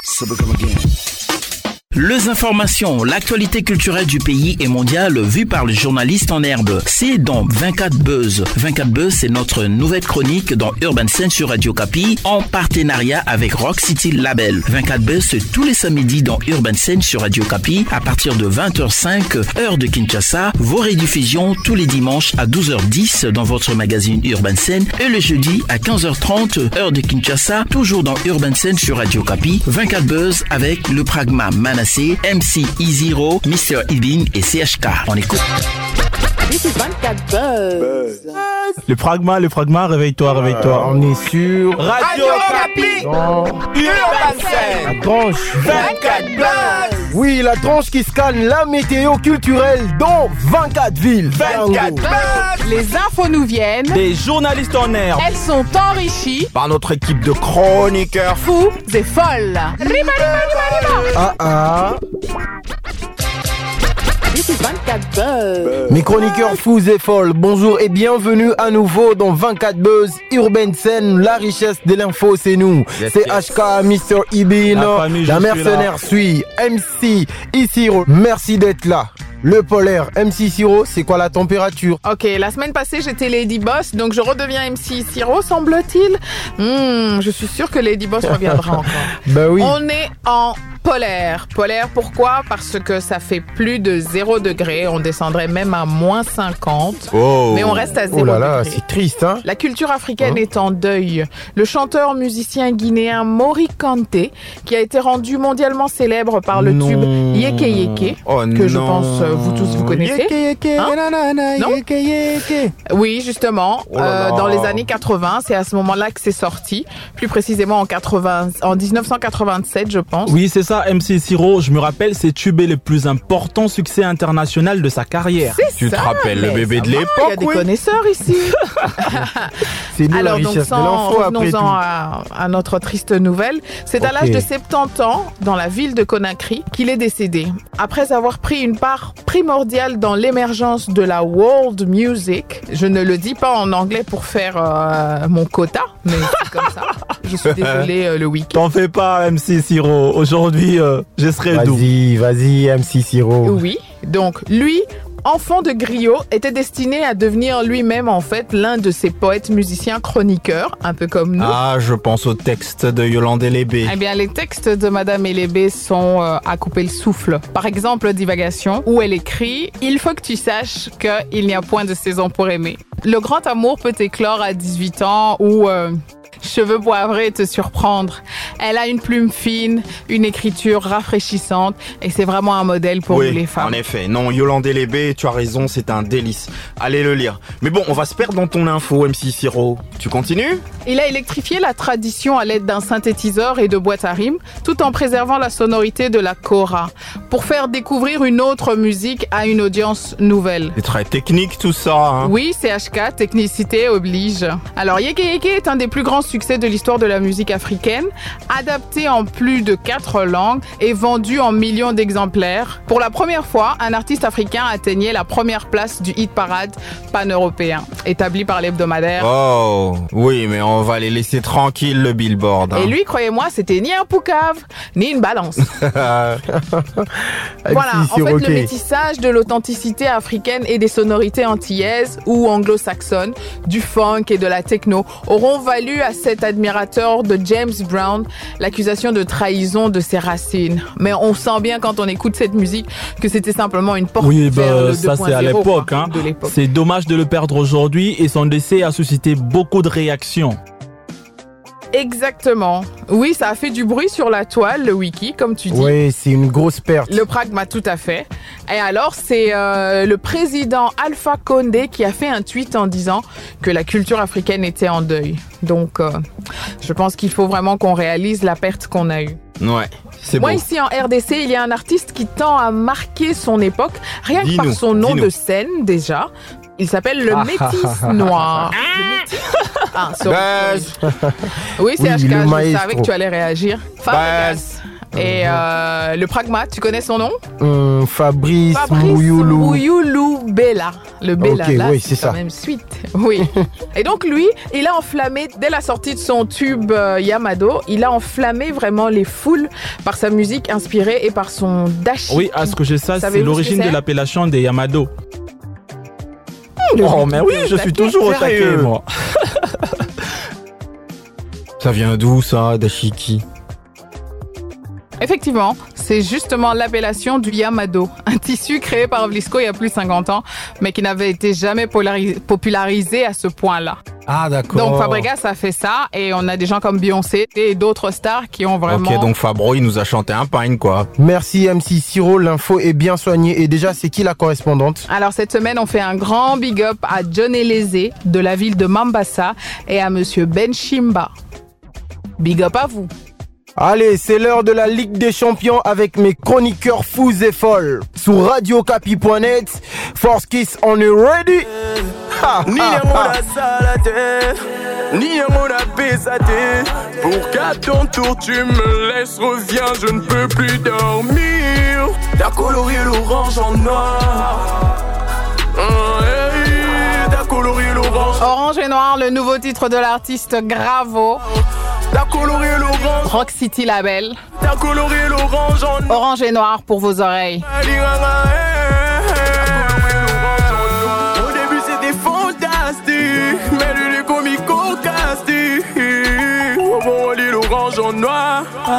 Les informations, l'actualité culturelle du pays et mondiale vue par le journaliste en herbe. C'est dans 24 Buzz. 24 Buzz, c'est notre nouvelle chronique dans Urban Scene sur Radio Capi en partenariat avec Rock City Label. 24 Buzz, c'est tous les samedis dans Urban Scene sur Radio Capi à partir de 20h05, heure de Kinshasa. Vos rediffusions tous les dimanches à 12h10 dans votre magazine Urban Scene et le jeudi à 15h30, heure de Kinshasa, toujours dans Urban Scene sur Radio Capi. 24 Buzz avec le Pragma Manasseh, MC E0, Mr. Ibin et CHK. On écoute. This is 24 Buzz. Le Pragma, réveille-toi. On est sur Radio Capi. Urban Scene. La tranche 24 Buzz. Oui, la tranche qui scanne la météo culturelle dans 24 villes. 24 Buzz. Les infos nous viennent. Des journalistes en herbe. Elles sont enrichies Par notre équipe de chroniqueurs fous et folles. Riba. This is 24 Buzz. Mes chroniqueurs fous et folles, bonjour et bienvenue à nouveau dans 24 Buzz, Urban Scene, la richesse de l'info c'est nous. C'est HK, Mr. Ibin, la mercenaire suit, MC E0, merci d'être là. Le polaire, MC Siro, c'est quoi la température? Ok, la semaine passée j'étais Lady Boss, donc je redeviens MC Siro, semble-t-il. Je suis sûre que Lady Boss reviendra encore. Bah oui. On est en polaire. Polaire, pourquoi? Parce que ça fait plus de 0 degré. On descendrait même à moins 50. Mais on reste à 0 Oh là là, degré. c'est triste, hein? La culture africaine est en deuil. Le chanteur-musicien guinéen Mori Kanté, qui a été rendu mondialement célèbre par le tube Yeke Yeke, que je pense vous tous vous connaissez. Non? Oui, justement. Dans les années 80, c'est à ce moment-là que c'est sorti. Plus précisément en 1987, je pense. Oui, c'est ça, MC Siro. Je me rappelle, c'est tube le plus important succès international de sa carrière. Tu te rappelles le bébé de l'époque? Il y a des connaisseurs ici. C'est nous la Alors, donc, richesse de l'info après tout. revenons-en à notre triste nouvelle. C'est à l'âge de 70 ans, dans la ville de Conakry, qu'il est décédé. Après avoir pris une part primordiale dans l'émergence de la world music, je ne le dis pas en anglais pour faire mon quota, mais c'est comme ça. Je suis désolée, le week-end. T'en fais pas, MC Siro. Aujourd'hui, je serai doux. Vas-y, MC Siro. Oui, donc lui, enfant de griot, était destiné à devenir lui-même en fait l'un de ces poètes musiciens chroniqueurs, un peu comme nous. Ah, je pense au texte de Yolande Elébé. Eh bien, les textes de Madame Elébé sont à couper le souffle. Par exemple, Divagation, où elle écrit « Il faut que tu saches qu'il n'y a point de saison pour aimer. Le grand amour peut éclore à 18 ans ou... cheveux poivrés te surprendre. Elle a une plume fine, une écriture rafraîchissante et c'est vraiment un modèle pour nous les femmes. En effet. Non, Yolande Elébé, tu as raison, c'est un délice. Allez le lire. Mais bon, on va se perdre dans ton info, MC Siro. Tu continues? Il a électrifié la tradition à l'aide d'un synthétiseur et de boîtes à rimes, tout en préservant la sonorité de la kora, pour faire découvrir une autre musique à une audience nouvelle. C'est très technique tout ça, hein. Oui, CHK, technicité oblige. Alors, Yeke Yeke est un des plus grands succès de l'histoire de la musique africaine, adapté en plus de 4 langues et vendu en millions d'exemplaires. Pour la première fois, un artiste africain atteignait la première place du hit parade pan-européen, établi par l'hebdomadaire. Oh, oui, mais on va les laisser tranquilles, le Billboard. Hein. Et lui, croyez-moi, c'était ni un poucave, ni une balance. Voilà, en fait, le métissage de l'authenticité africaine et des sonorités antillaises ou anglo-saxonnes, du funk et de la techno auront valu à cet admirateur de James Brown l'accusation de trahison de ses racines. Mais on sent bien quand on écoute cette musique que c'était simplement une porte vers le 2.0. Ça c'est à l'époque, hein. C'est dommage de le perdre aujourd'hui et son décès a suscité beaucoup de réactions. Exactement. Oui, ça a fait du bruit sur la toile, le wiki, comme tu dis. Oui, c'est une grosse perte. Le pragma, tout à fait. Et alors, c'est le président Alpha Condé qui a fait un tweet en disant que la culture africaine était en deuil. Donc, je pense qu'il faut vraiment qu'on réalise la perte qu'on a eue. Ouais, c'est Moi, beau. ici en RDC, il y a un artiste qui tend à marquer son époque, rien que par son nom de scène déjà. Il s'appelle le Métis Noir. Le Métis... Ah, Buzz. oui, c'est HK, je maestro. savais que tu allais réagir. Buzz. Et le Pragma, tu connais son nom? Fabrice Mouyoulou Bella. Le Bella, okay, là, oui, c'est quand même suite. Oui. Et donc lui, il a enflammé, dès la sortie de son tube Yamado, il a enflammé vraiment les foules par sa musique inspirée et par son dashi. Oui, à ce que je sais, c'est l'origine de l'appellation des Yamado. Oh, mais oui, je suis toujours au taquet, moi. Ça vient d'où, ça, dashiki? Effectivement, c'est justement l'appellation du Yamado, un tissu créé par Vlisco il y a plus de 50 ans, mais qui n'avait été jamais popularisé à ce point-là. Ah, d'accord. Donc Fabregas a fait ça, et on a des gens comme Beyoncé et d'autres stars qui ont vraiment... Ok, donc Fabro, il nous a chanté un pain, quoi. Merci MC Siro, l'info est bien soignée. Et déjà, c'est qui la correspondante? Alors cette semaine, on fait un grand big up à John Elezé de la ville de Mambasa et à Monsieur Ben Chimba. Big up à vous. Allez, c'est l'heure de la Ligue des Champions avec mes chroniqueurs fous et folles. Sur radiocapi.net, Force Kiss, on est ready? Ni amona salade, ni amona pesate. Pour qu'à ton tour tu me laisses, reviens, je ne peux plus dormir. T'as coloré l'orange en noir. T'as coloré l'orange. Orange et noir, le nouveau titre de l'artiste Gravo. T'as coloré l'orange. Rock City Label. T'as coloré l'orange en noir. Orange et noir pour vos oreilles. Au début c'était fantastique, mais lui est comico-castique. Bon, on lit l'orange en noir.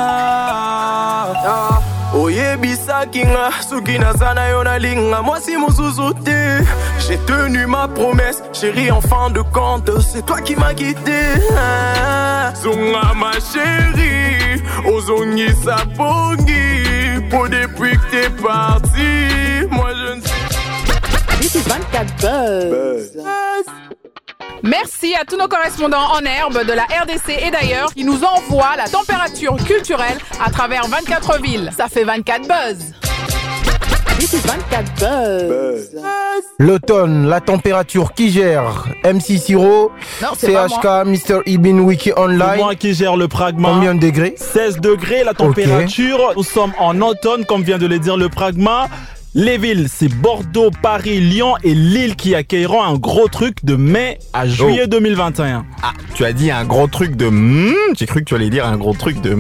Oye bisa kinga, sukina sana yona linga. Moi si mousouzoute, j'ai tenu ma promesse, chérie en fin de compte, c'est toi qui m'as quitté. Zonga ma chérie, ozongi sabongi, pour depuis que t'es parti, moi je ne sais. This is 24 Buzz. Merci à tous nos correspondants en herbe de la RDC et d'ailleurs qui nous envoient la température culturelle à travers 24 villes. Ça fait 24 Buzz. This is 24 Buzz. L'automne, la température qui gère? MC Siro, CHK, Mr. Ibin, Wiki Online. C'est moi qui gère le Pragma. Combien de degrés? 16 degrés la température. Okay. Nous sommes en automne, comme vient de le dire le Pragma. Les villes, c'est Bordeaux, Paris, Lyon et Lille qui accueilleront un gros truc de mai à juillet 2021. Ah, tu as dit un gros truc de j'ai cru que tu allais dire un gros truc de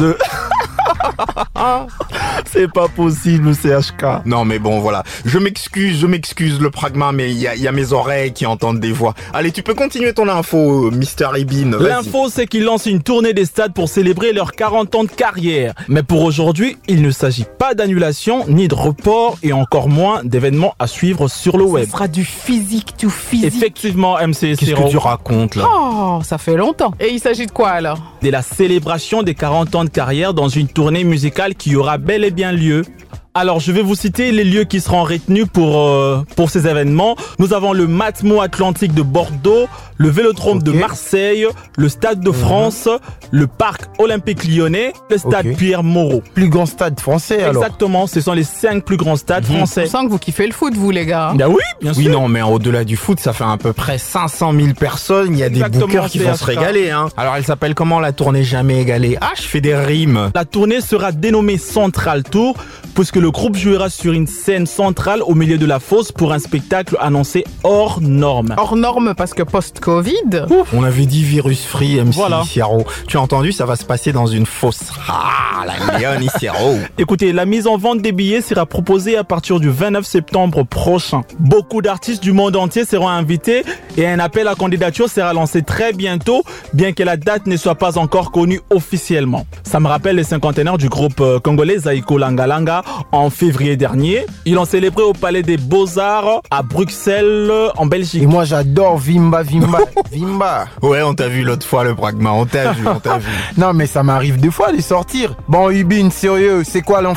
C'est pas possible, CHK. Non, mais bon, voilà. Je m'excuse, le Pragma, mais il y a mes oreilles qui entendent des voix. Allez, tu peux continuer ton info, Mr. Ibin. L'info, c'est qu'ils lancent une tournée des stades pour célébrer leurs 40 ans de carrière. Mais pour aujourd'hui, il ne s'agit pas d'annulation, ni de report, et encore moins d'événements à suivre sur le web. Ce sera du physique to physique. Effectivement, MC Qu'est-ce que tu racontes, là? Oh, ça fait longtemps. Et il s'agit de quoi, alors? De la célébration des 40 ans de carrière dans une tournée musicale qui aura bel et bien lieu. Alors, je vais vous citer les lieux qui seront retenus pour ces événements. Nous avons le Matmo Atlantique de Bordeaux, le Vélodrome de Marseille, le Stade de France, le Parc Olympique Lyonnais, le Stade Pierre-Mauroy. Plus grand stade français, alors? Exactement, ce sont les 5 plus grands stades français. On sent que vous kiffez le foot, vous, les gars. Ben oui, bien sûr. Oui, non, mais au-delà du foot, ça fait à peu près 500 000 personnes. Il y a des bookers qui vont se régaler, hein. Alors, elle s'appelle comment, la tournée jamais égalée? Ah, je fais des rimes. La tournée sera dénommée Central Tour, puisque le groupe jouera sur une scène centrale au milieu de la fosse pour un spectacle annoncé hors norme. Hors norme parce que post-Covid. On avait dit virus free, MC voilà. Siro. Tu as entendu, ça va se passer dans une fosse. Ah, la Léonie Siro. Écoutez, la mise en vente des billets sera proposée à partir du 29 septembre prochain. Beaucoup d'artistes du monde entier seront invités et un appel à candidature sera lancé très bientôt, bien que la date ne soit pas encore connue officiellement. Ça me rappelle les cinquantenaires du groupe congolais Zaïko Langalanga en février dernier. Ils l'ont célébré au Palais des Beaux-Arts à Bruxelles, en Belgique. Et moi, j'adore Vimba. Vimba. Ouais, on t'a vu l'autre fois, le Pragma. On t'a vu. Non, mais ça m'arrive des fois de sortir. Bon, Ibin, sérieux, c'est quoi l'info?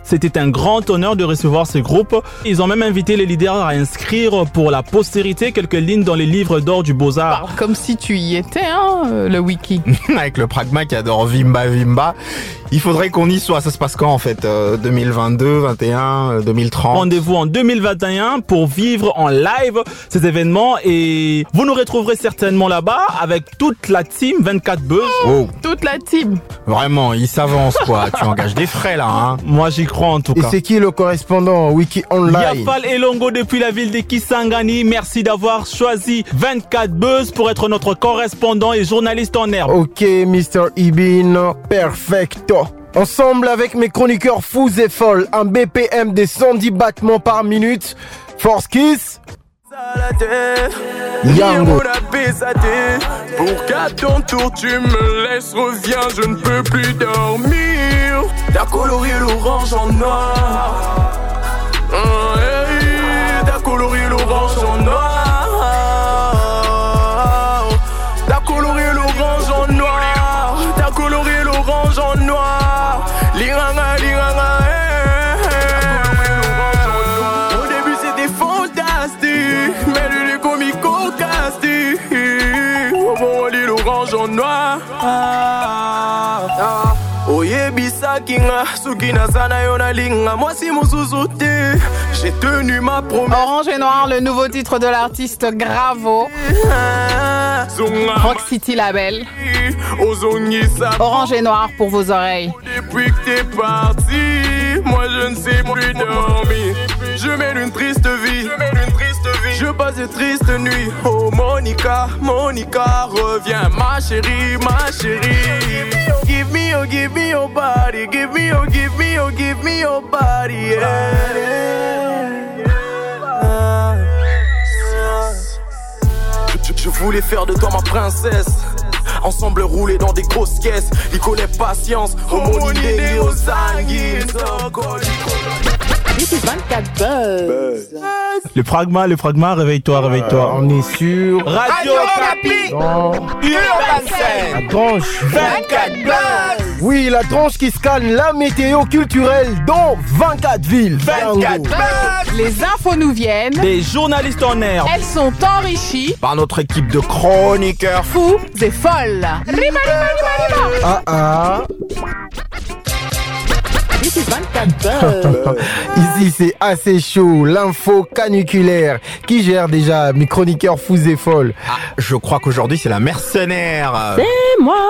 C'était un grand honneur de recevoir ce groupe. Ils ont même invité les leaders à inscrire pour la postérité quelques lignes dans les livres d'or du Beaux-Arts. Comme si tu y étais, le wiki. Avec le Pragma qui adore Vimba Vimba. Il faudrait qu'on y soit. Ça se passe quand en fait 2022, 21, 2030. Rendez-vous en 2021 pour vivre en live ces événements et vous nous retrouverez certainement là-bas avec toute la team 24 Buzz. Oh. Toute la team. Vraiment, il s'avance quoi. Tu engages des frais là, hein. Moi j'y crois en tout cas. Et c'est qui le correspondant Wiki Online? Yafal Elongo depuis la ville de Kisangani. Merci d'avoir choisi 24 Buzz pour être notre correspondant et journaliste en herbe. Ok, Mr. Ibin, perfecto. Ensemble avec mes chroniqueurs fous et folles, un BPM des 110 battements par minute. Force Kiss. Yango. Pour qu'à ton tour tu me laisses, reviens, je ne peux plus dormir. T'as coloré l'orange en noir. T'as coloré l'orange en noir. T'as coloré l'orange en noir. T'as coloré l'orange en noir. L'iranga, l'iranga, Au début c'était fantastique, mais lui est comico-castique. Bon, on lit l'orange en noir. Oye bisa kinga, sukina sana yona linga. Moi si muzuzute, j'ai tenu ma promesse. Orange et Noir, le nouveau titre de l'artiste Gravo. Rock City Label. Orange et Noir pour vos oreilles. Depuis que t'es parti, moi je ne sais plus dormir. Je mène une triste vie. Je passe de tristes nuits. Oh Monica, Monica, reviens ma chérie, ma chérie. Give me, oh give me your body. Give me, oh give me, oh give me your body. Je voulais faire de toi ma princesse. Ensemble rouler dans des grosses caisses. Licole patience, homo l'idée au sanguine. This is 24 Buzz. Le Pragma, réveille-toi. On est sur Radio Capi. Urban Scène. La tranche 24 Buzz. Oui, la tranche qui scanne la météo culturelle dans 24 villes. 24 Buzz. Les infos nous viennent. Des journalistes en herbe. Elles sont enrichies Par notre équipe de chroniqueurs. fous et folles. Riba. Ah. This is 24 Buzz. Ici c'est assez chaud, l'info caniculaire. Qui gère déjà mes chroniqueurs fous et folles? Je crois qu'aujourd'hui c'est la mercenaire. C'est moi.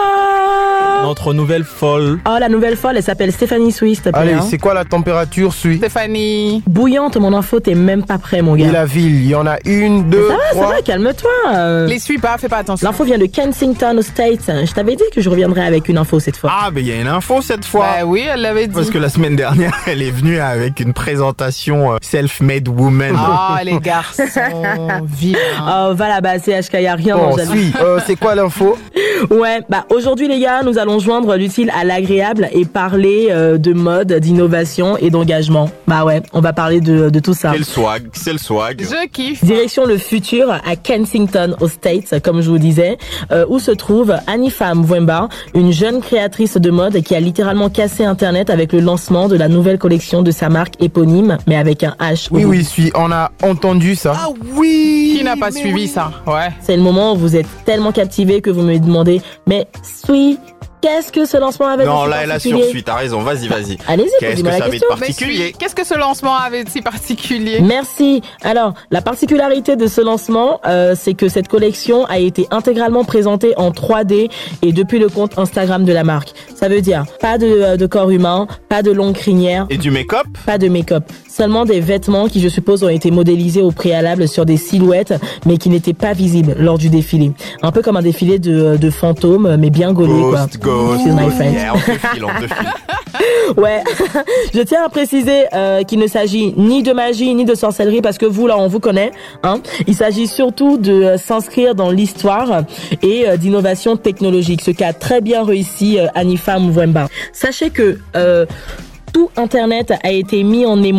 Notre nouvelle folle. Oh, la nouvelle folle, elle s'appelle Stéphanie Suisse, s'il te plaît. Allez, hein. c'est quoi la température, Sui? Stéphanie. Bouillante, mon info, t'es même pas prêt, mon Et gars. la ville, il y en a une, deux, Ça trois. va, calme-toi. Les suis pas, fais pas attention. L'info vient de Kensington aux States. Je t'avais dit que je reviendrais avec une info cette fois. Ah, mais il y a une info cette fois. Bah oui, elle l'avait dit. Parce que la semaine dernière, elle est venue avec une présentation self-made woman. Ah, les garçons, vilains. Oh, va là-bas, CHK, y a rien Bon, dans le Sui, c'est quoi l'info? Ouais, bah aujourd'hui les gars, nous allons joindre l'utile à l'agréable et parler de mode, d'innovation et d'engagement. Bah ouais, on va parler de tout ça. C'est le swag. Je kiffe. Direction le futur à Kensington aux States, comme je vous disais, où se trouve Anifa Mwemba, une jeune créatrice de mode qui a littéralement cassé Internet avec le lancement de la nouvelle collection de sa marque éponyme, mais avec un H. Oui, Sui, on a entendu ça. Ah oui. Qui n'a pas suivi ça? Ouais. C'est le moment où vous êtes tellement captivé que vous me demandez, mais Sui, qu'est-ce que ce lancement avait de Non, si là, elle a particulier? sursuit, t'as raison, vas-y. Allez-y, Qu'est-ce que posez-moi ça la avait de question. particulier? Qu'est-ce que ce lancement avait de si particulier? Merci. Alors, la particularité de ce lancement, c'est que cette collection a été intégralement présentée en 3D et depuis le compte Instagram de la marque. Ça veut dire pas de corps humain, pas de longue crinière, Et du make-up? pas de make-up. Seulement des vêtements qui, je suppose, ont été modélisés au préalable sur des silhouettes, mais qui n'étaient pas visibles lors du défilé. Un peu comme un défilé de fantômes, mais bien gaulé, quoi. Ghost. Excuse my French. Yeah, on défile. Ouais, je tiens à préciser qu'il ne s'agit ni de magie ni de sorcellerie parce que vous là on vous connaît, hein. Il s'agit surtout de s'inscrire dans l'histoire et d'innovation technologique, ce qu'a très bien réussi Anifa Mwemba. Sachez que tout Internet a été mis en émoi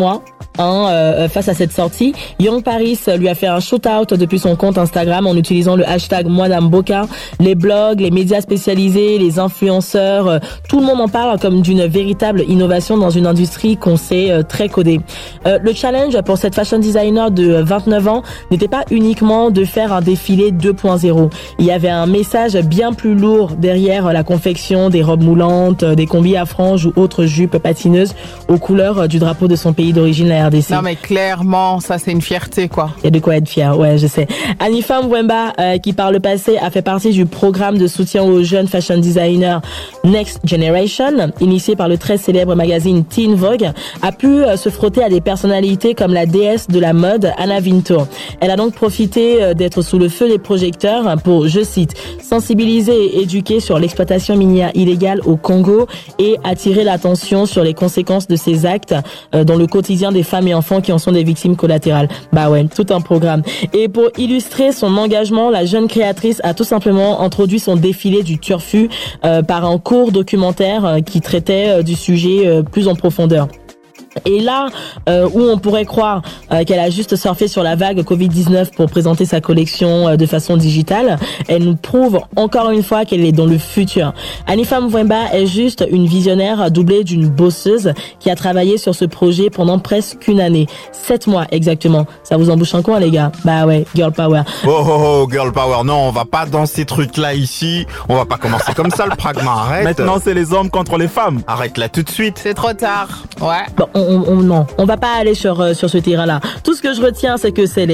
face à cette sortie. Young Paris lui a fait un shout-out depuis son compte Instagram en utilisant le hashtag #Mboka. Les blogs, les médias spécialisés, les influenceurs, tout le monde en parle comme d'une véritable innovation dans une industrie qu'on sait très codée. Le challenge pour cette fashion designer de 29 ans n'était pas uniquement de faire un défilé 2.0. Il y avait un message bien plus lourd derrière la confection des robes moulantes, des combis à franges ou autres jupes patineuses aux couleurs du drapeau de son pays d'origine, la RDC. Non mais clairement, ça c'est une fierté quoi. Il y a de quoi être fier, ouais, je sais. Hanifa Mwemba, qui par le passé a fait partie du programme de soutien aux jeunes fashion designers Next Generation, initié par le très célèbre magazine Teen Vogue, a pu se frotter à des personnalités comme la déesse de la mode Anna Wintour. Elle a donc profité d'être sous le feu des projecteurs pour, je cite, sensibiliser et éduquer sur l'exploitation minière illégale au Congo et attirer l'attention sur les conséquences de ces actes dans le quotidien des femmes et enfants qui en sont des victimes collatérales. Bah ouais, tout un programme. Et pour illustrer son engagement, la jeune créatrice a tout simplement introduit son défilé du turfu par un court documentaire qui traitait du sujet plus en profondeur. Et là où on pourrait croire qu'elle a juste surfé sur la vague Covid-19 pour présenter sa collection de façon digitale, elle nous prouve encore une fois qu'elle est dans le futur. Hanifa Mwemba est juste une visionnaire doublée d'une bosseuse qui a travaillé sur ce projet pendant presque une année. 7 mois exactement. Ça vous embouche un coin les gars? Bah ouais, girl power. Oh, girl power. Non, on va pas dans ces trucs-là ici. On va pas commencer comme ça, le pragma. Arrête. Maintenant, c'est les hommes contre les femmes. Arrête là tout de suite. C'est trop tard. Ouais. Bon, non, on va pas aller sur ce terrain-là. Tout ce que je retiens, c'est que c'est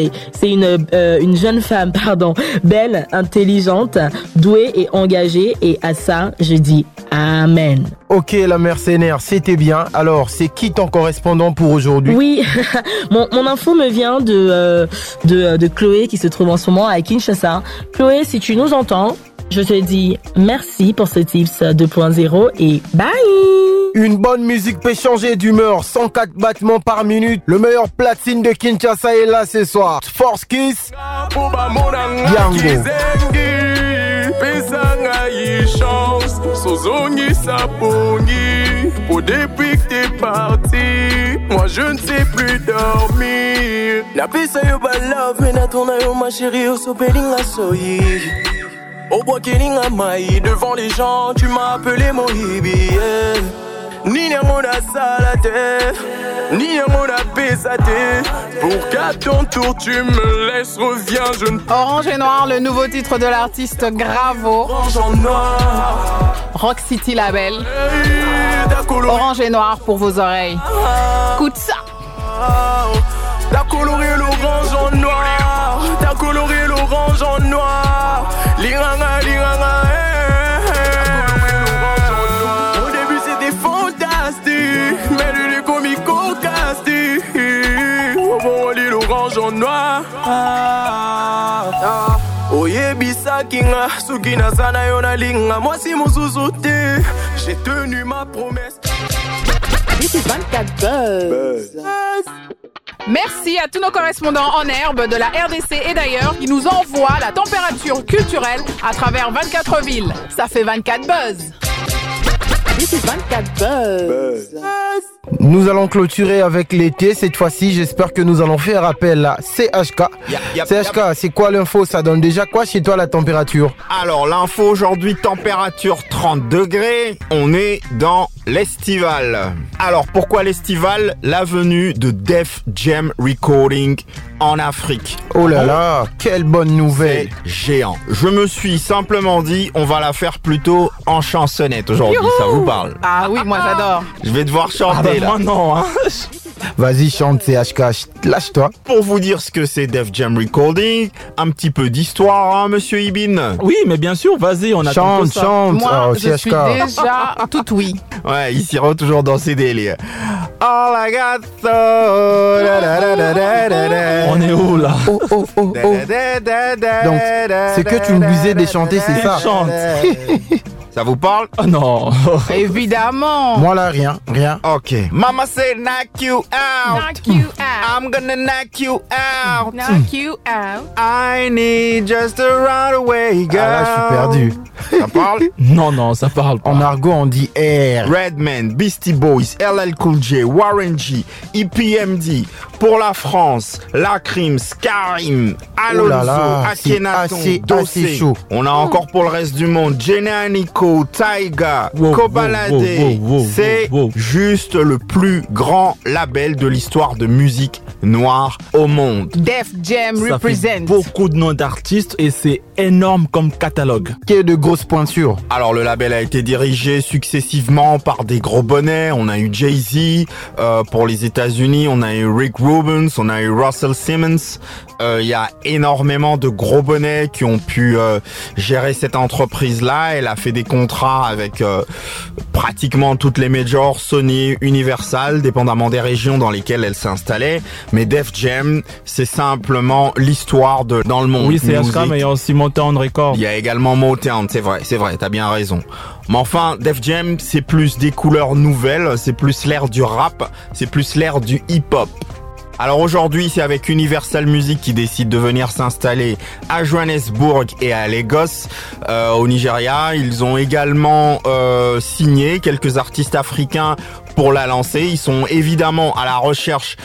une jeune femme, belle, intelligente, douée et engagée. Et à ça, je dis amen. Ok, la mercenaire, c'était bien. Alors, c'est qui ton correspondant pour aujourd'hui? Oui, mon info me vient de Chloé qui se trouve en ce moment à Kinshasa. Chloé, si tu nous entends, je te dis merci pour ce Tips 2.0 et bye. Une bonne musique peut changer d'humeur, 104 battements par minute. Le meilleur platine de Kinshasa est là ce soir. Force Kiss, Yango. Depuis que t'es parti, moi je ne sais plus dormir. La pista yo balave, mais na tourna yo ma chérie, au sopelinga soyi. Au bois kelinga maï, devant les gens, tu m'as appelé mon hibi. Ni n'yamona salate, ni n'yamona pesate. Pour qu'à ton tour tu me laisses, reviens, je ne... Orange et Noir, le nouveau titre de l'artiste Gravo. Orange en noir. Rock City Label. Orange et Noir pour vos oreilles. Écoute ça. T'as coloré l'orange en noir. T'as coloré l'orange en noir. L'iranga, l'iranga, Au début c'était fantastique, mais lui comico-castique. Oh, lit l'orange en noir. Oye bisa kinga, sukina sana yona linga. Moi si mon sous-sauté, j'ai tenu ma promesse. This is 24 Buzz. Merci à tous nos correspondants en herbe de la RDC et d'ailleurs qui nous envoient la température culturelle à travers 24 villes. Ça fait 24 Buzz. This is 24 Buzz. Nous allons clôturer avec l'été cette fois-ci. J'espère que nous allons faire appel à CHK. CHK, c'est quoi l'info? Ça donne déjà quoi chez toi la température? Alors l'info aujourd'hui, température 30 degrés. On est dans l'estival. Alors pourquoi l'estival? La venue de Def Jam Recording en Afrique. Oh là là, quelle bonne nouvelle. C'est géant. Je me suis simplement dit, on va la faire plutôt en chansonnette aujourd'hui. Ça vous parle? Ah oui, moi j'adore. Je vais devoir chanter là. Moi non, hein. Vas-y, chante CHK, lâche-toi. Pour vous dire ce que c'est Def Jam Recording, un petit peu d'histoire, hein, monsieur Ibin? Oui, mais bien sûr, vas-y, on attend chante, ça. chante. Moi, Oh, je suis déjà tout oui. Ouais, il s'y rend toujours dans ses délires. All I got so... On est où là? Oh, oh, oh, oh. Donc, ce que tu me disais de chanter, c'est ça. Chante. Ça vous parle? Oh non. Évidemment. Moi là, rien. Ok. Mama say knock you out. Knock you out. I'm gonna knock you out. Knock you out. I need just a runaway girl. Ah là, je suis perdu. Ça parle? Non, ça parle pas. En argot, on dit R. Redman, Beastie Boys, LL Cool J, Warren G, EPMD, Pour la France, Lacrim, Karim, Alonso, Akhenaton, Dossé. On a encore pour le reste du monde Jenna Nico, Taiga, Kobalade. C'est juste le plus grand label de l'histoire de musique noire au monde. Def Jam Ça represent. fait beaucoup de noms d'artistes et c'est énorme comme catalogue. Qui est de grosses pointures. Alors le label a été dirigé successivement par des gros bonnets. On a eu Jay-Z pour les États-Unis, on a eu Rick Rubin, on a eu Russell Simmons. Il y a énormément de gros bonnets qui ont pu gérer cette entreprise-là. Elle a fait des contrats avec pratiquement toutes les majors, Sony, Universal, dépendamment des régions dans lesquelles elle s'installait. Mais Def Jam, c'est simplement l'histoire dans le monde. Oui, c'est HK, mais il y a aussi Motown Records. Il y a également Motown, c'est vrai, t'as bien raison. Mais enfin, Def Jam, c'est plus des couleurs nouvelles, c'est plus l'ère du rap, c'est plus l'ère du hip-hop. Alors aujourd'hui, c'est avec Universal Music qui décide de venir s'installer à Johannesburg et à Lagos, au Nigeria. Ils ont également signé quelques artistes africains pour la lancer. Ils sont évidemment à la recherche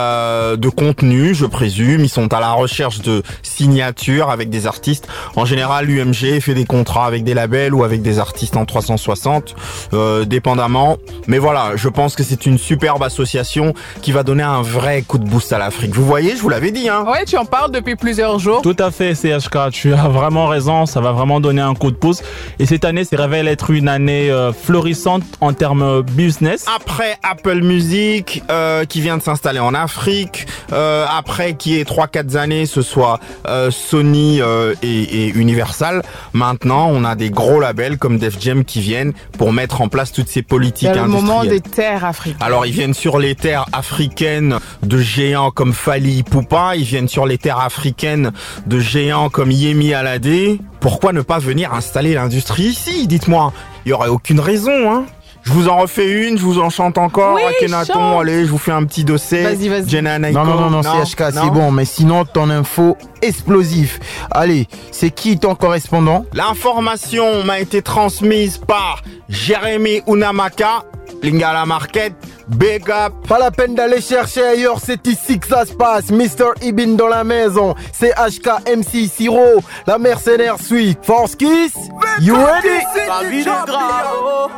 de contenu, je présume. Ils sont à la recherche de signatures avec des artistes. En général, l'UMG fait des contrats avec des labels ou avec des artistes en 360, dépendamment. Mais voilà, je pense que c'est une superbe association qui va donner un vrai coup de boost à l'Afrique. Vous voyez, je vous l'avais dit, hein. Ouais, tu en parles depuis plusieurs jours. Tout à fait, CHK. Tu as vraiment raison. Ça va vraiment donner un coup de pouce. Et cette année, ça révèle être une année florissante en termes business. Après Apple Music qui vient de s'installer en Afrique, après qui est 3-4 années ce soit Sony et Universal, maintenant on a des gros labels comme Def Jam qui viennent pour mettre en place toutes ces politiques industrielles. C'est le moment des terres africaines. Alors ils viennent sur les terres africaines de géants comme Fally Ipupa, ils viennent sur les terres africaines de géants comme Yemi Alade. Pourquoi ne pas venir installer l'industrie ici, dites-moi? Il y aurait aucune raison, hein. Je vous en refais une, je vous en chante encore. Oui, Akhenaton, allez, je vous fais un petit dossier. Vas-y. Jenna Nico. Non, CHK, c'est bon, mais sinon, ton info explosif. Allez, c'est qui ton correspondant? L'information m'a été transmise par Jérémy Unamaka, Lingala Market. Big up. Pas la peine d'aller chercher ailleurs, c'est ici que ça se passe. Mr. Ibin dans la maison. C'est HK MC Siro, la mercenaire suite. Force Kiss, you ready? La vie est grave.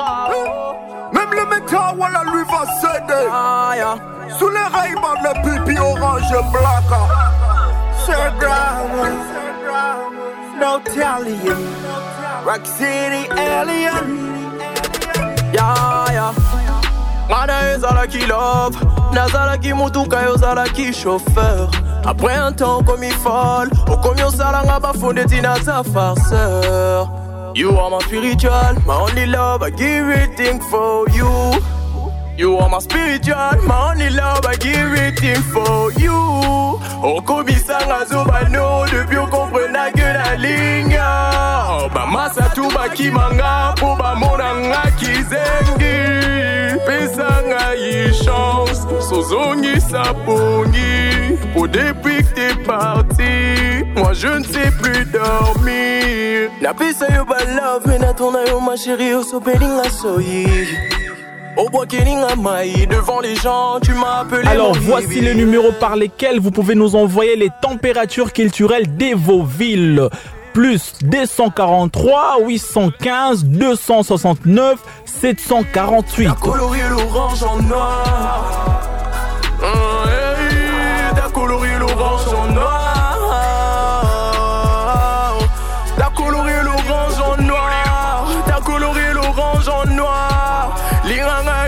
Même le métal, voilà, lui va céder. Sous les Ray-Ban, le pipi orange et black. C'est grave. No telling you. Rock City Alien. Yeah. Mana ezala ki love, nazala ki mutuka yozala ki chauffeur. Après un temps comme il fall, au comme yozala nga bafonde tina ta farceur. You are my spiritual, my only love, I give everything for you. You are my spiritual, my only love, I give everything for you. Au comme isanga zobano, depuis on comprena que la ligne. Oh ba masa tu ba kimanga, po ba monanga kizengi. Pesanga y chance, sozongi sapongi. Pour depuis que t'es parti, moi je ne sais plus dormir. Na pisa yo ba love, na tourna yo ma chérie, o so belinga soyi. Au bois keninga mai, devant les gens, tu m'as appelé. Alors voici les numéros par lesquels vous pouvez nous envoyer les températures culturelles de vos villes. Plus 243 815 269 748. T'as coloré l'orange en noir. T'as coloré l'orange en noir. T'as coloré l'orange en noir. T'as coloré l'orange en noir. Liranga.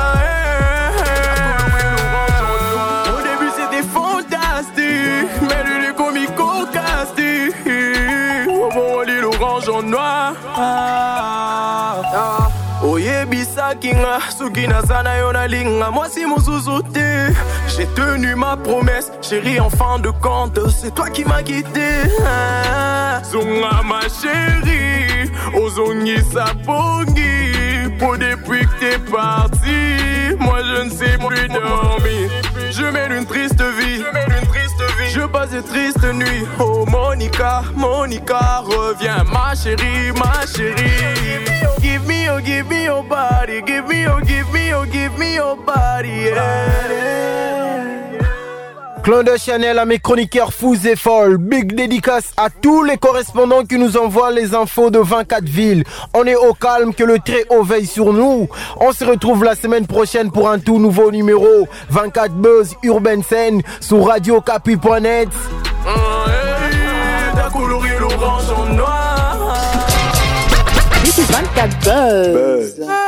Au début c'était fantastique, mais le comico-castique. L'orange en noir. Oh yeah, bisa kinga, sukina sana yona linga, moi si muzuzute. J'ai tenu ma promesse, chérie, en fin de compte, c'est toi qui m'as quitté. Zonga ma chérie, ozongi sabongi, pour depuis que t'es parti, moi je ne sais plus dormir. Je mène une triste vie, je passe de tristes nuits. Oh Monica, Monica, reviens ma chérie, ma chérie. Give me, oh, give me your body, give me, oh, give me, oh, give me your body, yeah. Clan de Chanel à mes chroniqueurs fous et folles. Big dédicace à tous les correspondants qui nous envoient les infos de 24 villes. On est au calme, que le très haut veille sur nous. On se retrouve la semaine prochaine pour un tout nouveau numéro 24 Buzz Urban Scène sur radiocapi.net. T'as coloré l'orange en noir. This is 24 Buzz.